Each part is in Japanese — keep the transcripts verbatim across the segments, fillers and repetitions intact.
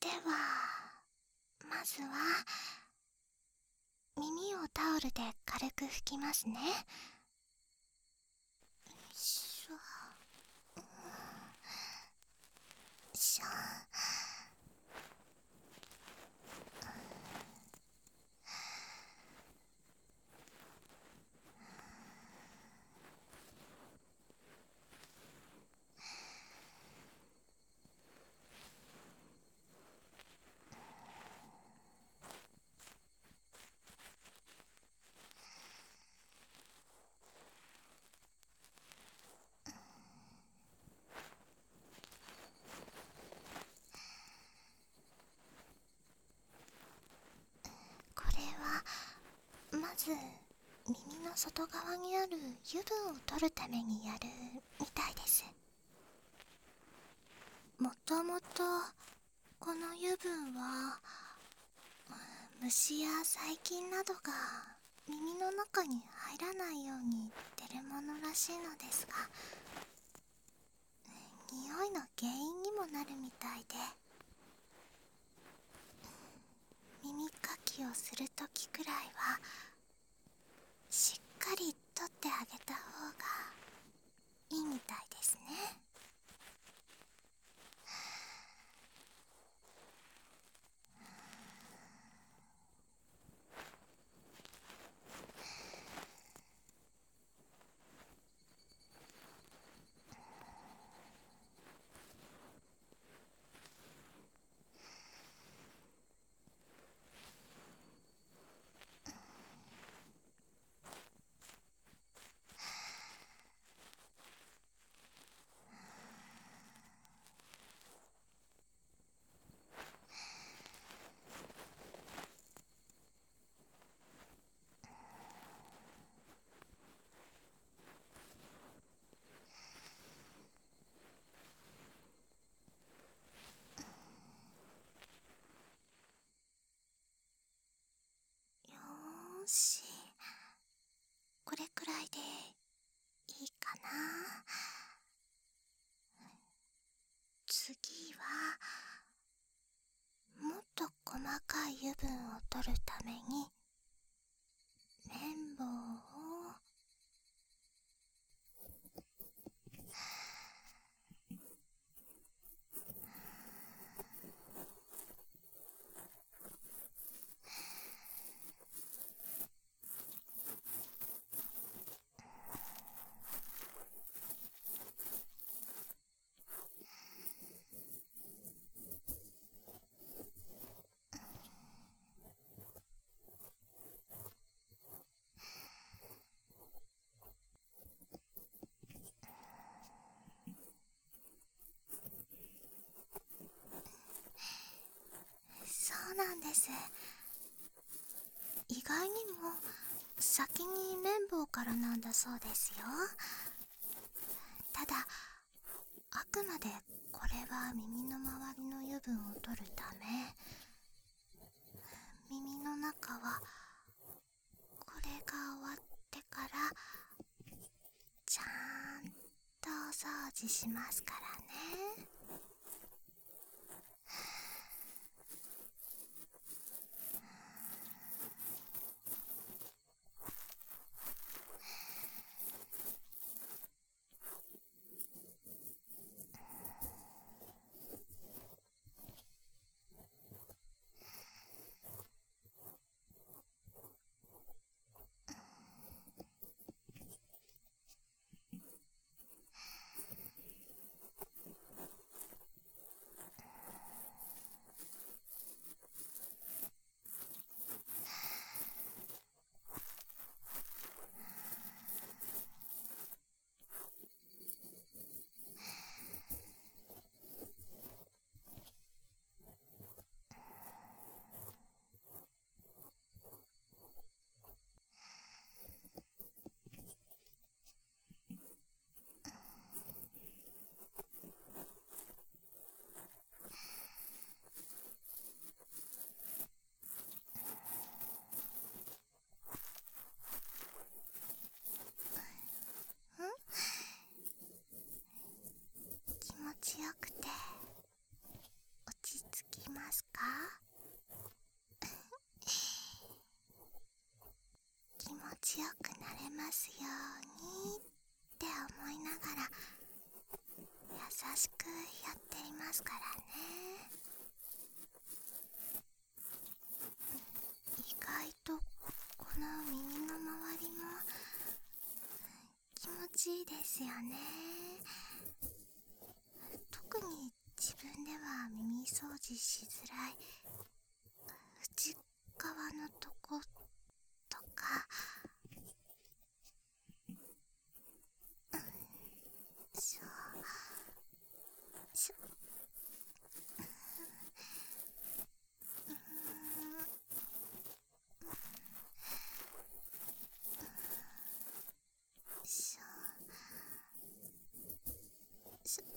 ではまずは耳をタオルで軽く拭きますね。よいしょ、よいしょ。これはまず耳の外側にある油分を取るためにやるみたいです。もともとこの油分は虫や細菌などが耳の中に入らないように出るものらしいのですが、匂いの原因にもなるみたいで、耳かきをするときくらいはしっかり取ってあげた方がいいみたいですね。よーし、これくらいでいいかな。次はもっと細かい油分を取るために綿棒をそうなんです。意外にも先に綿棒からなんだそうですよ。ただあくまでこれは耳の周りの油分を取るため、耳の中はこれが終わってからちゃんとお掃除しますからね。 ますようにって思いながら優しくやっていますからね。意外とこの耳の周りも気持ちいいですよね。特に自分では耳掃除しづらい内側のとことか、しょしょしょしょ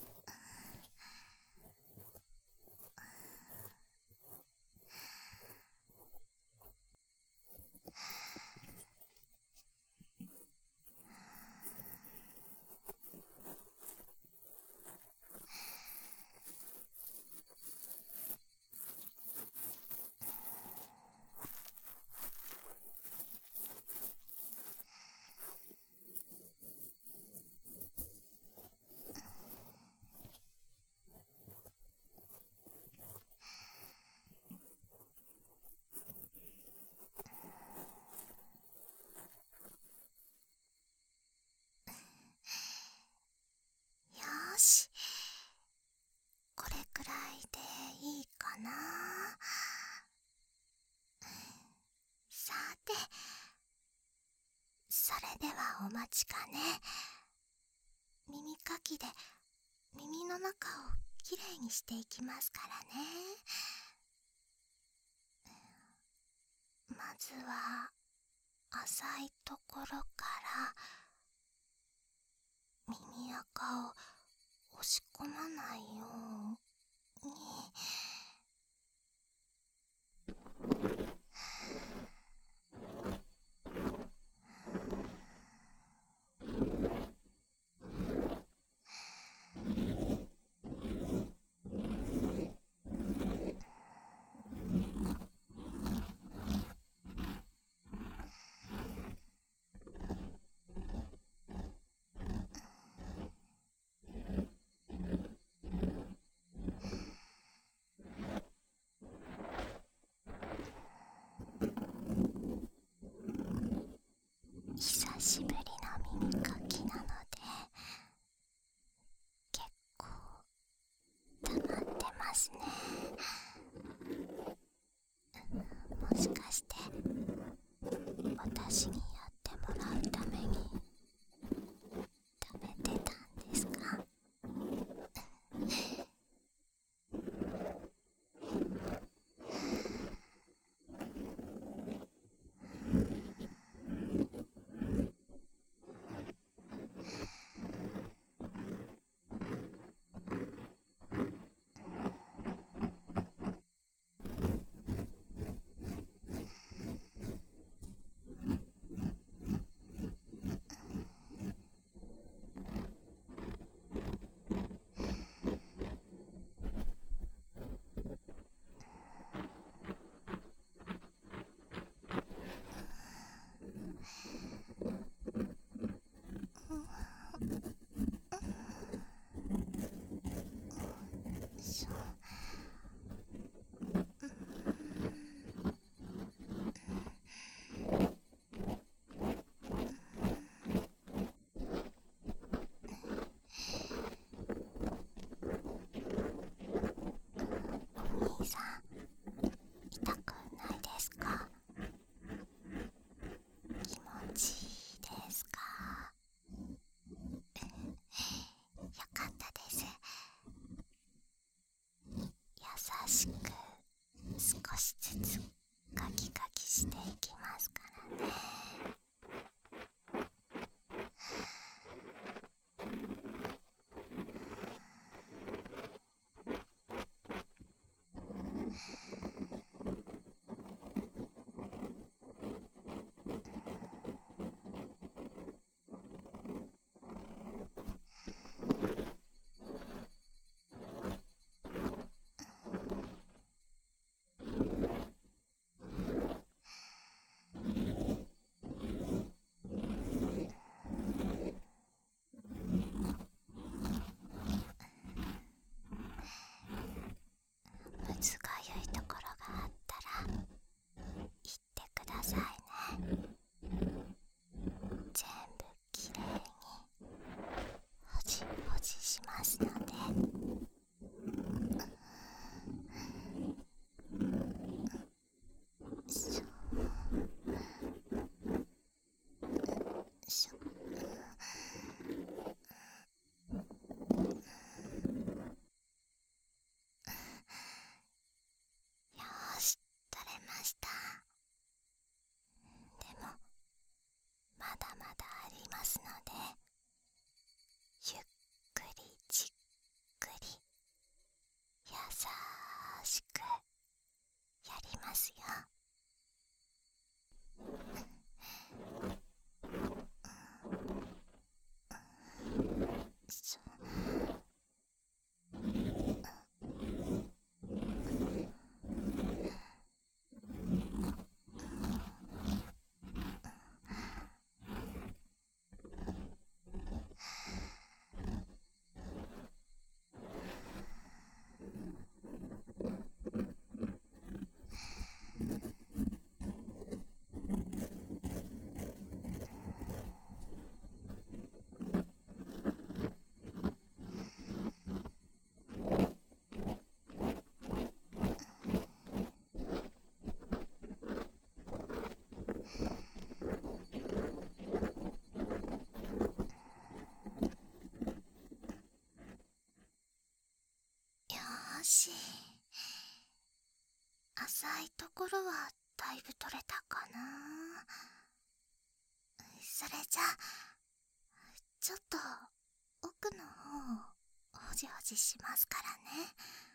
よーし、これくらいでいいかな。さて、それではお待ちかね。耳かきで耳の中をきれいにしていきますからね。まずは浅いところから耳垢を押し込まないように。 し。浅いところはだいぶ取れたかな。それじゃちょっと奥の方ほじほじしますからね。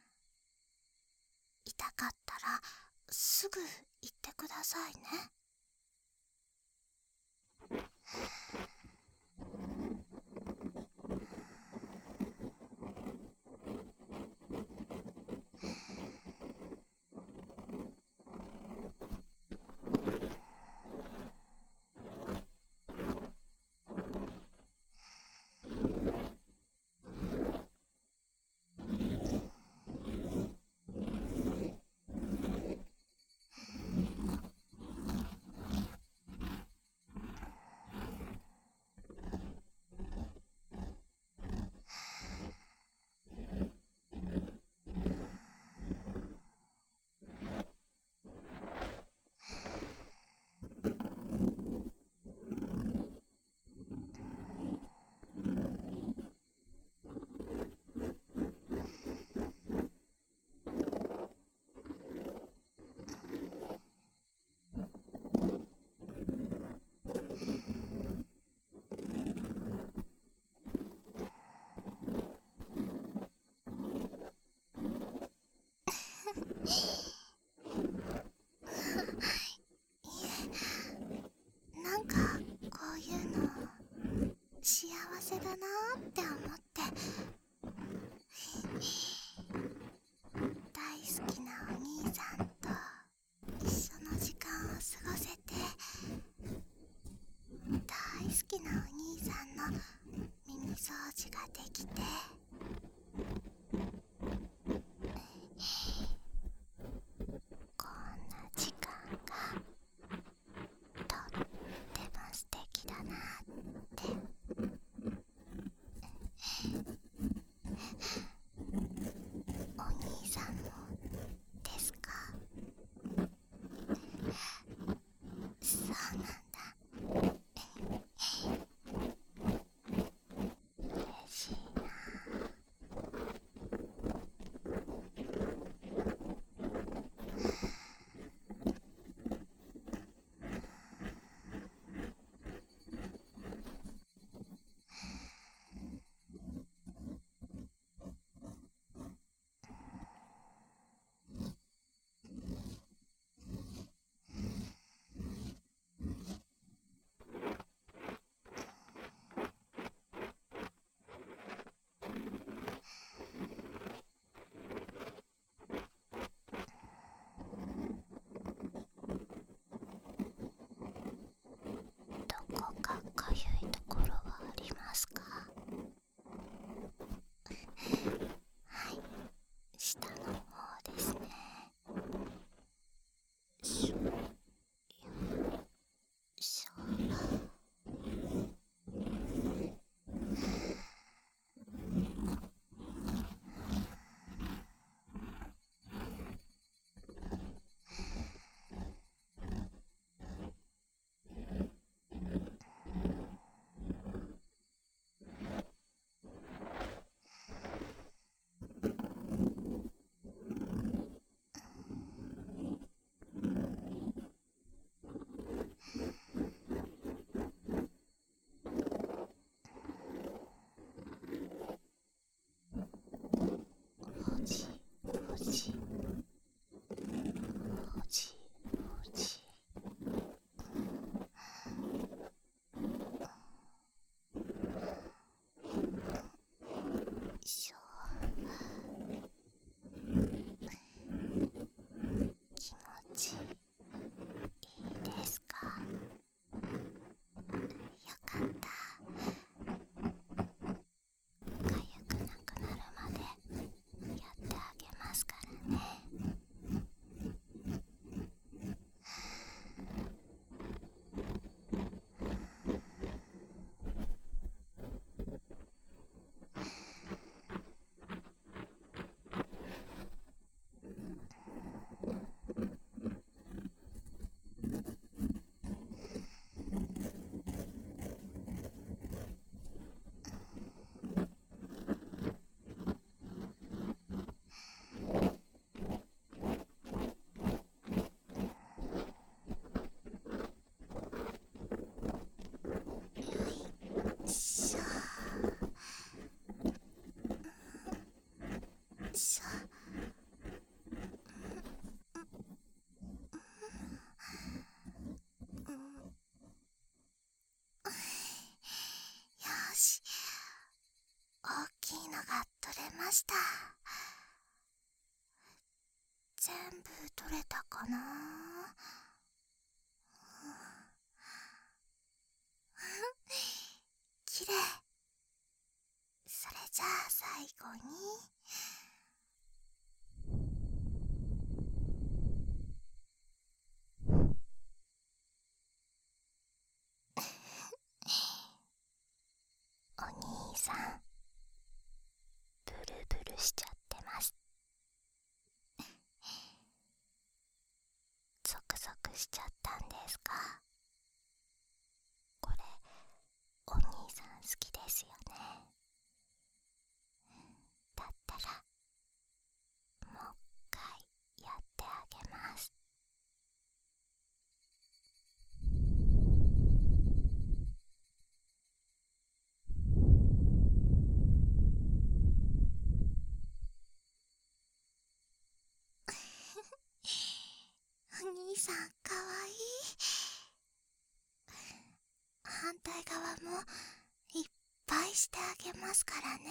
痛かったらすぐ言ってくださいね。なんかこういうの幸せだなって思って、大好きなお兄さんと一緒の時間を過ごせて、大好きなお兄さんの耳掃除ができて、こんな時間がとっても素敵だなってお兄さんもですか？そうなんだ。嬉しいな。どこかかゆいところはありますか？はい、下の方ですね。しょよしょ。ほじほじほじほじ。しょ。気持ちいいですか？よかった。かゆくなくなるまでやってあげますからね。 しょ。うん、よし、大きいのが取れました。全部取れたかな。きれい。それじゃあ最後にお兄さん、ブルブルしちゃってます。ゾクゾクしちゃったんですか？これお兄さん好きですよね。だったらもう一回やってあげます。お兄さんかわいい。反対側もいっぱいしてあげますからね。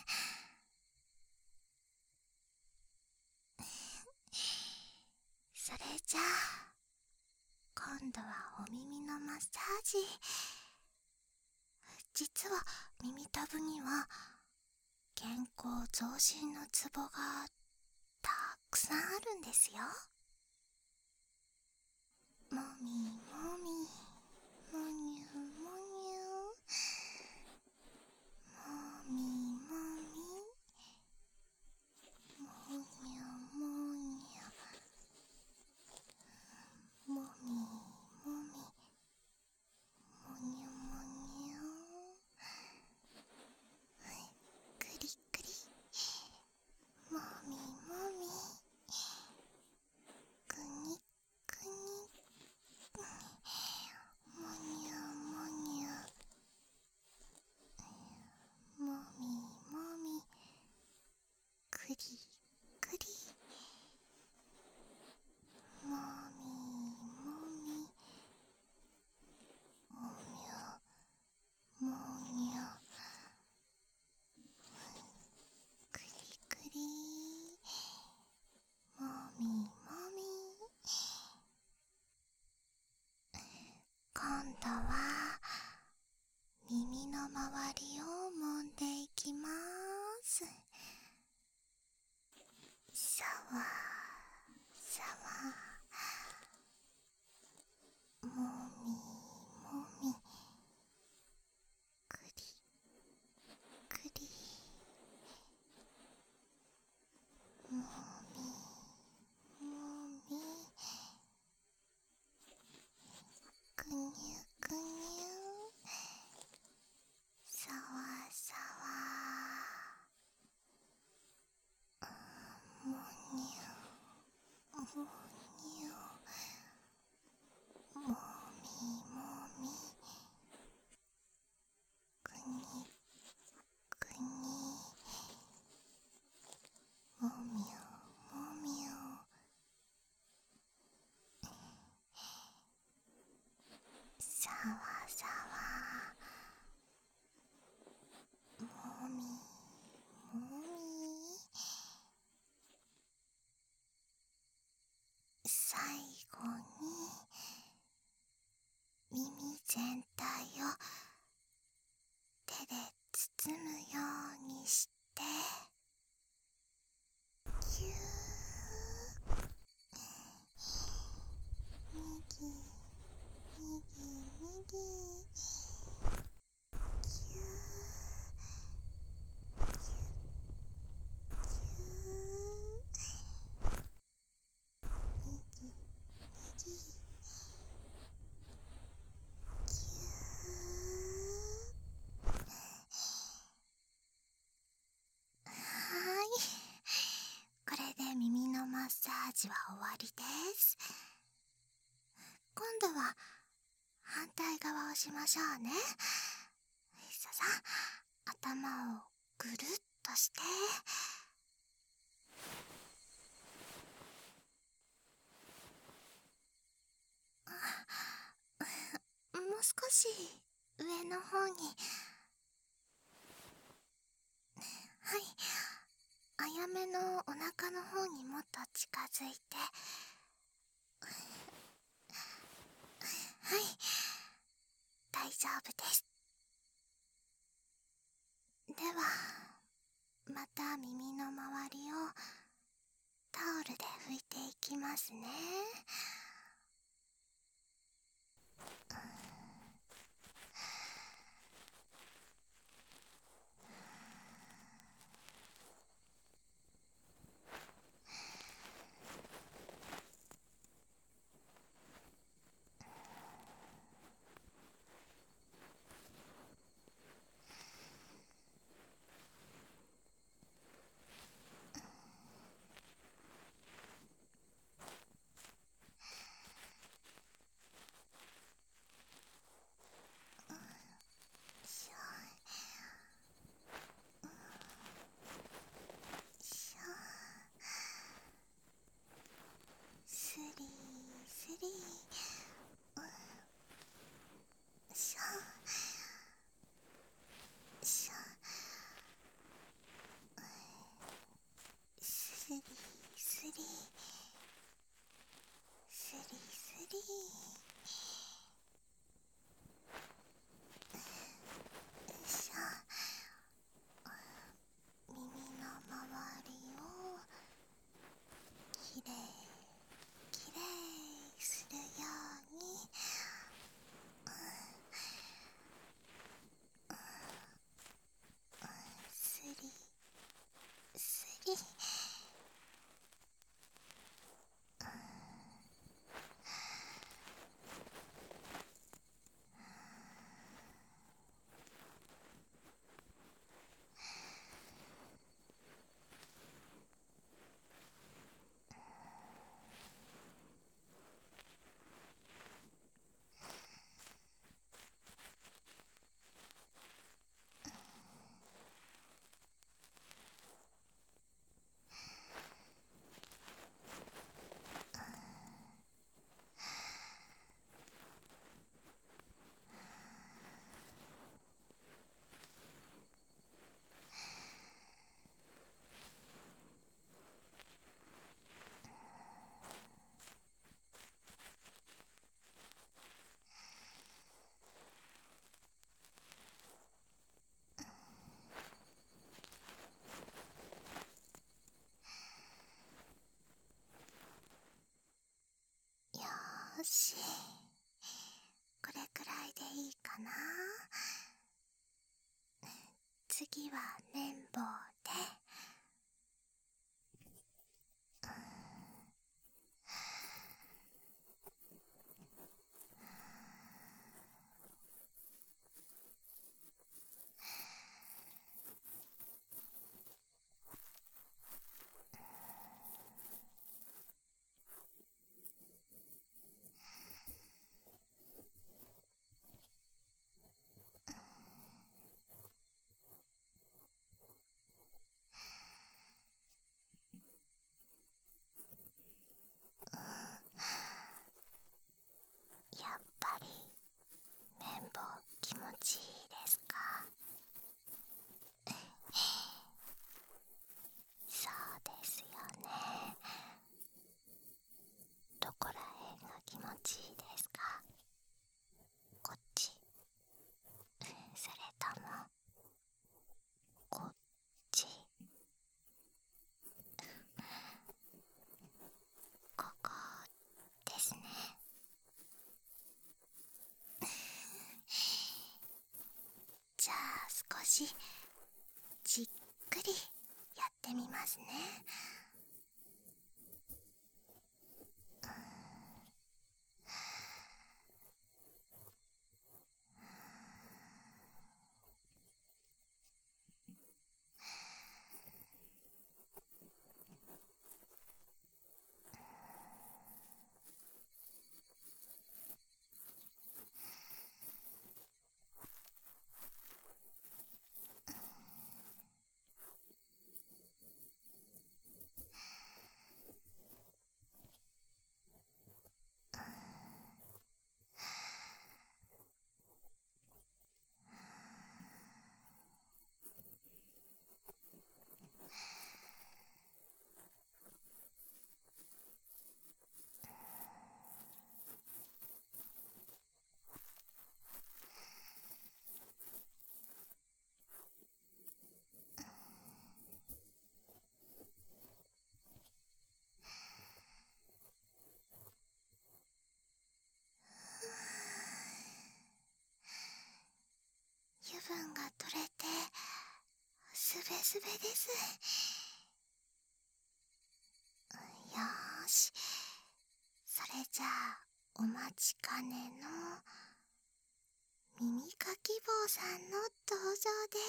それじゃあ今度はお耳のマッサージ。実は耳たぶには健康増進のツボがたくさんあるんですよ。もみもみ、もにゅもにゅ、もみもみ、もにゅもにゅ、もみもみ、もにゅもにゅ、くりくり、もみもみ、くにくに、もにゅもにゅ、もみもみ、くりくり、もみもみ、もみゅもにゅ、くりくり、もみもみ。今度は耳の周りを揉んでいきます。シャワーシャワー、もみもみ、くりくり、もみもみ、くにゅくにゅ、シャワーシャワー、もにゅもにゅ、もみもみ、くにくに、もみゅもみゅ、シャワーシャワー、もみもみ。最後に耳全体を手で包むようにしてぎゅー、右右右、ぎゅー、ぎゅー、右右、ぎゅー。はーい、これで耳のマッサージは終わりです。今度は反対側をしましょうね。ささ、頭をぐるっとして少し上の方に。はい、あやめのお腹の方にもっと近づいて。はい、大丈夫です。ではまた耳の周りをタオルで拭いていきますね。しょしょスリスリしょしょスリスリスリスリしょ耳の周りをきれいきれいするように。スリスリよーし、これくらいでいいかな。次は綿棒で。やっぱり綿棒気持ちいいですか？そうですよね。どこらへんが気持ちいいですか？こっち、それともこっち、ここですね。じゃあ少しじっくりやってみますね。 すべです。よーし、それじゃあお待ちかねの耳かき坊さんの登場です。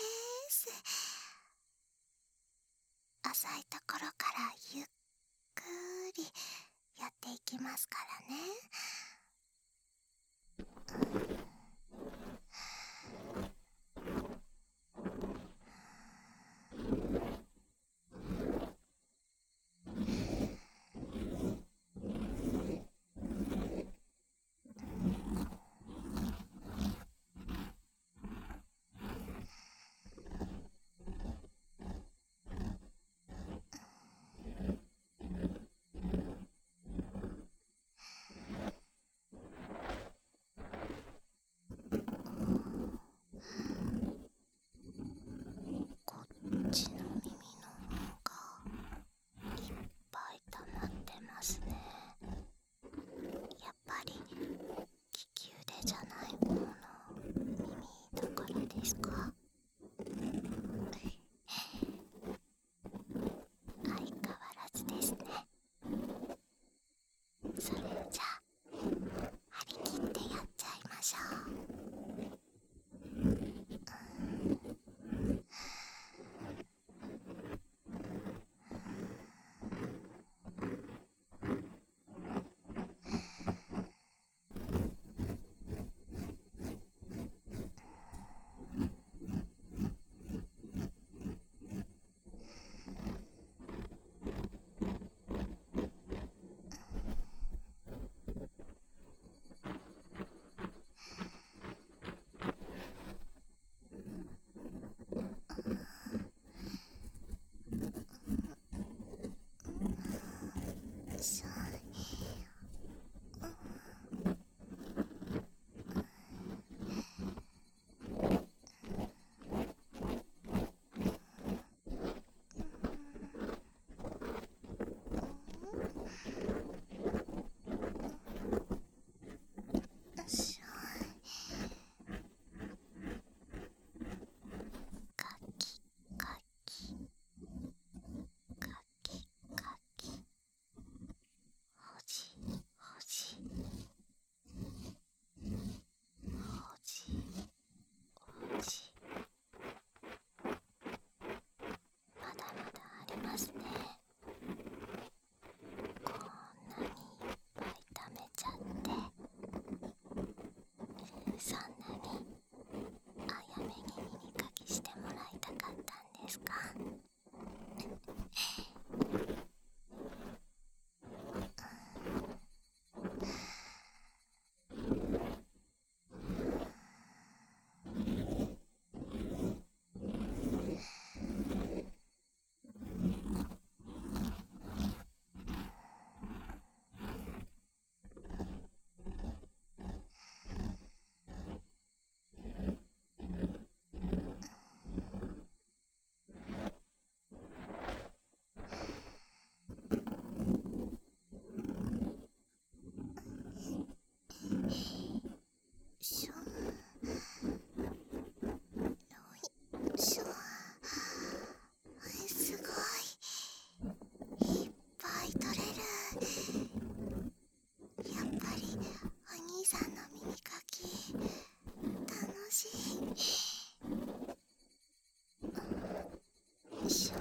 浅いところからゆっくりやっていきますからね。こっちの耳の方がいっぱい溜まってますね。やっぱり利き腕じゃない方の耳だからですか？相変わらずですね。それじゃあ張り切ってやっちゃいましょう。しょしょかきかきかきかき、ほじほじほじほじ。まだまだありますね。こんなにいっぱい溜めちゃって、そんなにあやめに耳かきしてもらいたかったんですか？しょしょすごい、いっぱい取れる。やっぱりお兄さんの耳かき楽しい。しょ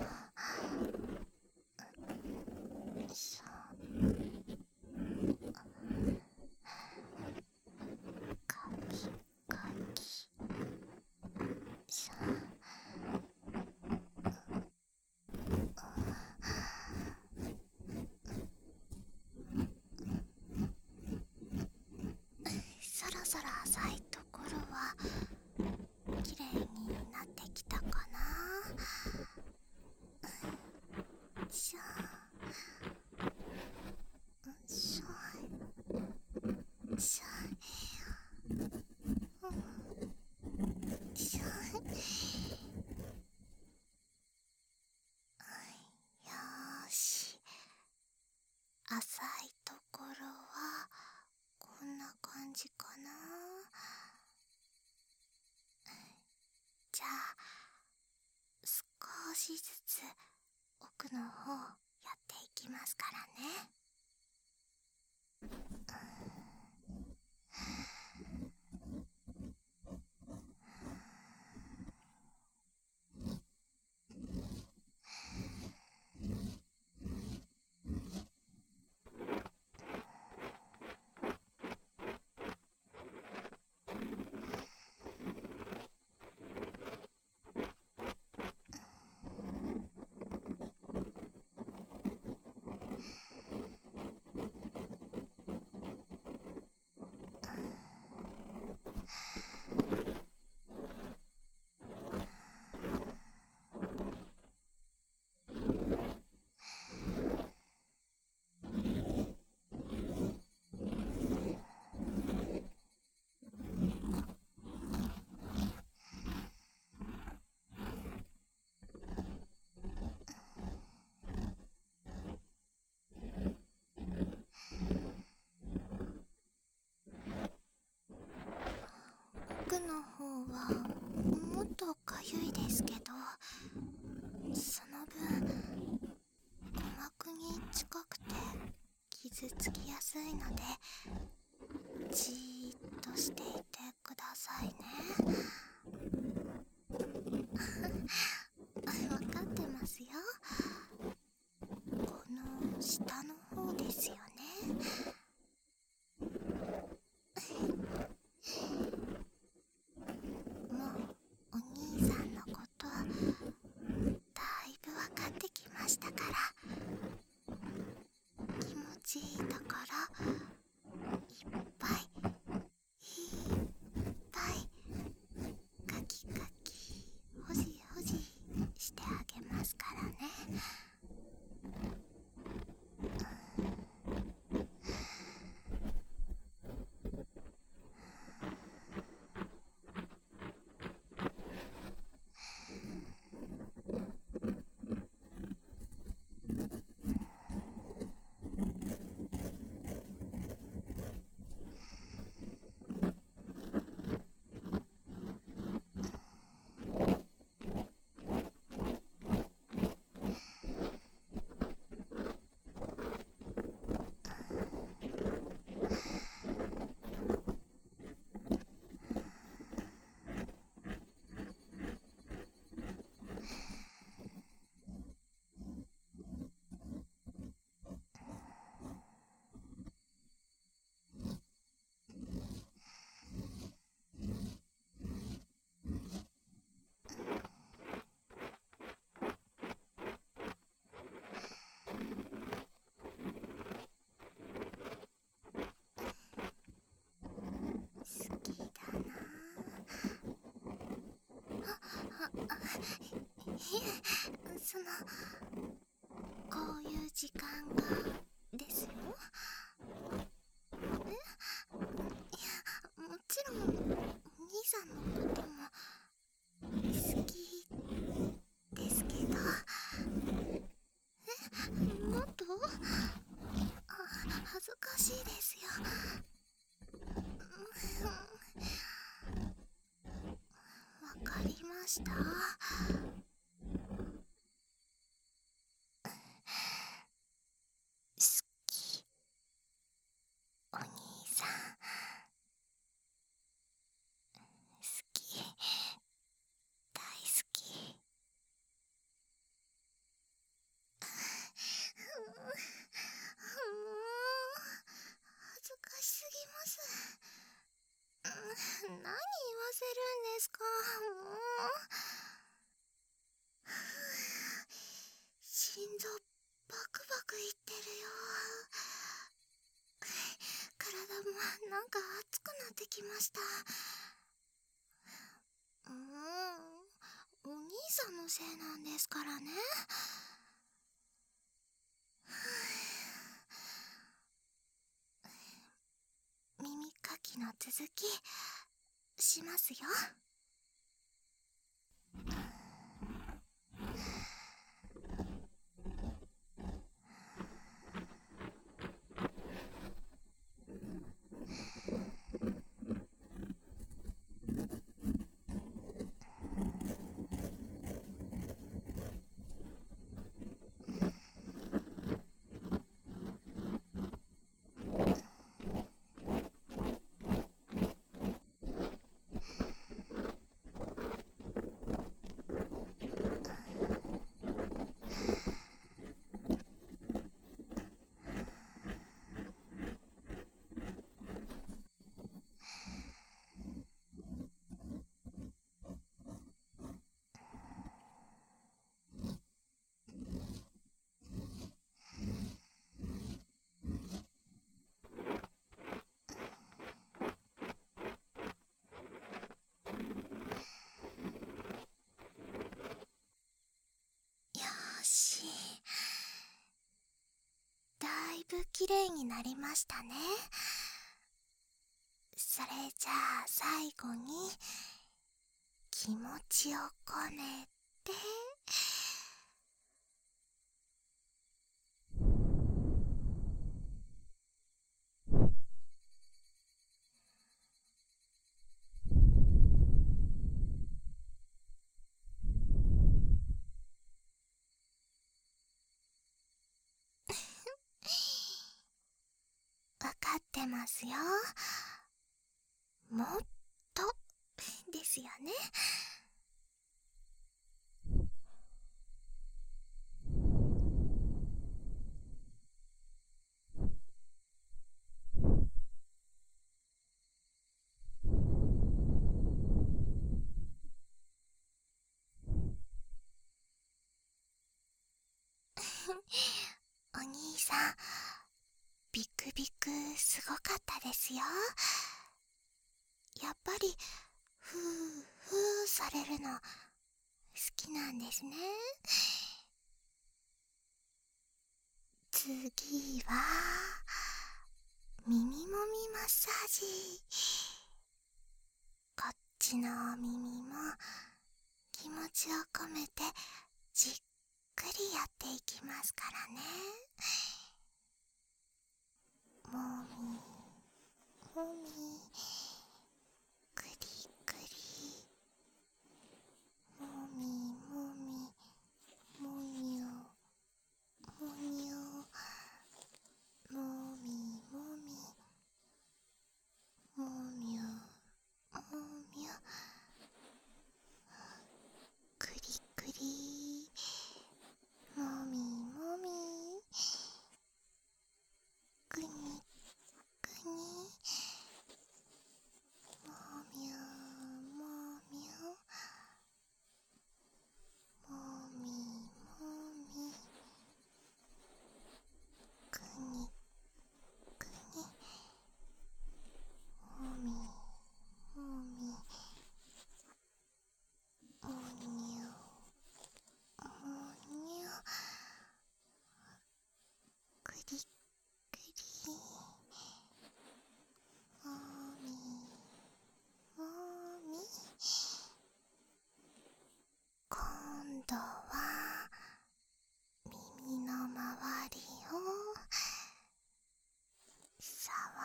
しょかきかきしょ。そろそろ浅いところはきれいになってきたかな。しょしょしょしょ。よーし、浅いところはこんな感じかな。じゃあ少しますからね。奥の方はもっとかゆいですけど、その分鼓膜に近くて傷つきやすいので、じーっとしていてくださいね。分かってますよ。この下の方ですよね。もうお兄さんのことだいぶ分かってきましたから、気持ちいいところいっぱいいっぱいカキカキほじほじしてあげますからね。好きだなあ。あ、あ、いえ、その、こういう時間がですよ。え、いや、もちろんお兄さんのことも好きですけど。え、もっと、あ、恥ずかしいですよ。わかりました。好き、お兄さん。好き、大好き。もう恥ずかしすぎます。何言わせるんですか、もう。心臓バクバクいってるよ。体もなんか熱くなってきました。もうお兄さんのせいなんですからね。耳かきの続きしますよ。 ぶきれいになりましたね。それじゃあ最後に気持ちを込めてわかってますよ。もっとですよね。お兄さん、ビクビクすごかったですよ。やっぱりふーふーされるの好きなんですね。次は耳もみマッサージ。こっちのお耳も気持ちを込めてじっくりやっていきますからね。もみもみ、くりくり、もみもみ、もにょもにょ、もみもみ、もみょもみょ、くりくり、もみもみ、くにくに、もみょもみょ、もみもみ、くにくに、もみもみ、もにょもにょ、くりくり、もみもみ。今度は耳の周りをさわ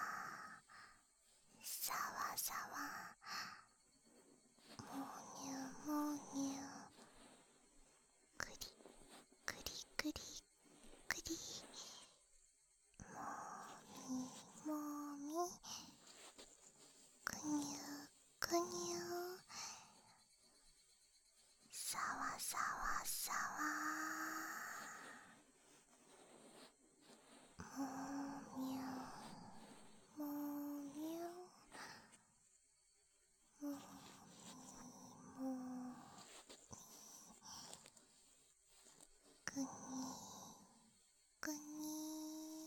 さわさわ、もにゅもにゅ、くりくりくりくり、もみもみ、くにゅくにゅ、さわさわさわ、もみゅもみゅ、もみもみ、くにくに、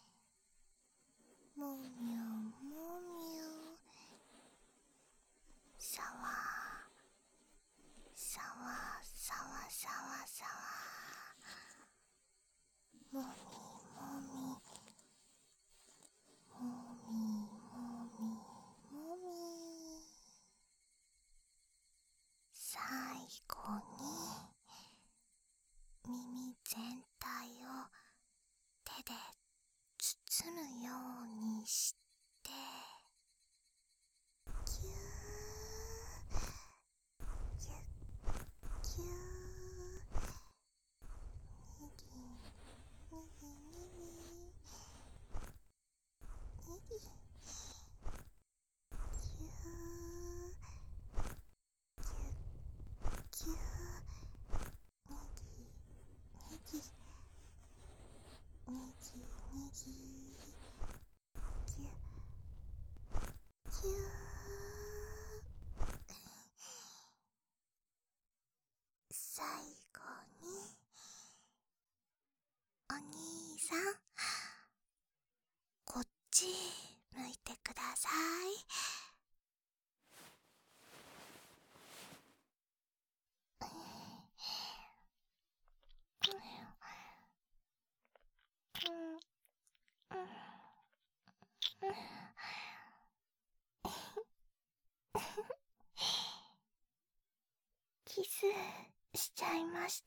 もみゅもみゅ、さわさわさわさわさわ、もみもみ、もみもみもみ。最後に耳全体を手で包むようにしてぎゅーぎゅっぎゅー、にぎにぎにぎにぎ、ぎゅーぎゅっぎゅー、にぎにぎにぎにぎ、ぎゅっぎゅー。最後にお兄さん、こっち向いてください。 スしちゃいました。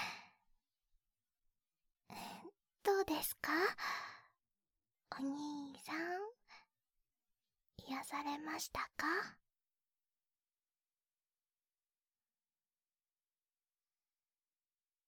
どうですか、お兄さん。癒されましたか？